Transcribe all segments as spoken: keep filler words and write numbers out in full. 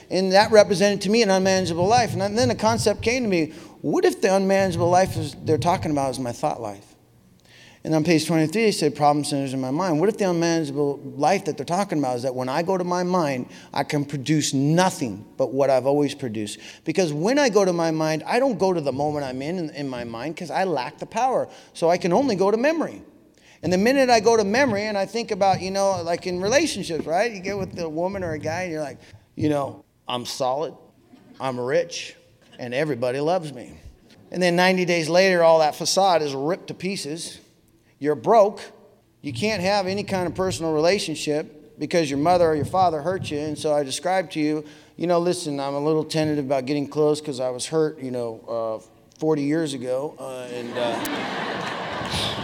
and that represented to me an unmanageable life. And then the concept came to me, what if the unmanageable life is, they're talking about is my thought life? And on page twenty-three, they say problem centers in my mind. What if the unmanageable life that they're talking about is that when I go to my mind, I can produce nothing but what I've always produced? Because when I go to my mind, I don't go to the moment I'm in, in, in my mind, because I lack the power. So I can only go to memory. And the minute I go to memory and I think about, you know, like in relationships, right? You get with a woman or a guy and you're like, you know, I'm solid, I'm rich, and everybody loves me. And then ninety days later, all that facade is ripped to pieces. You're broke. You can't have any kind of personal relationship because your mother or your father hurt you. And so I described to you, you know, listen, I'm a little tentative about getting close because I was hurt, you know, uh, forty years ago. Uh, and uh,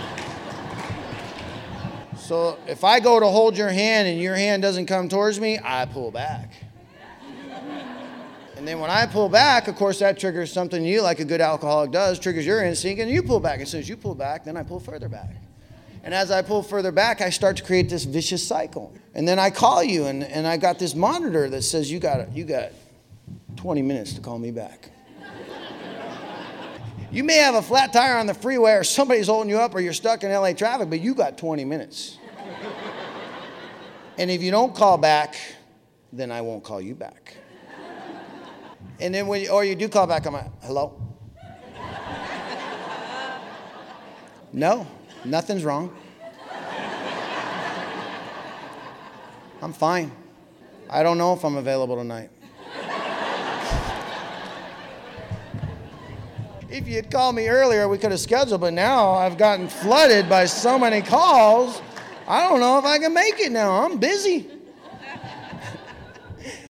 so if I go to hold your hand and your hand doesn't come towards me, I pull back. And then when I pull back, of course, that triggers something in you like a good alcoholic does, triggers your instinct, and you pull back. As soon as you pull back, then I pull further back. And as I pull further back, I start to create this vicious cycle. And then I call you, and, and I got this monitor that says, you got, you got twenty minutes to call me back. You may have a flat tire on the freeway, or somebody's holding you up, or you're stuck in L A traffic, but you got twenty minutes. And if you don't call back, then I won't call you back. And then when you, or you do call back, I'm like, hello? No, nothing's wrong. I'm fine. I don't know if I'm available tonight. If you'd called me earlier, we could have scheduled, but now I've gotten flooded by so many calls, I don't know if I can make it now. I'm busy.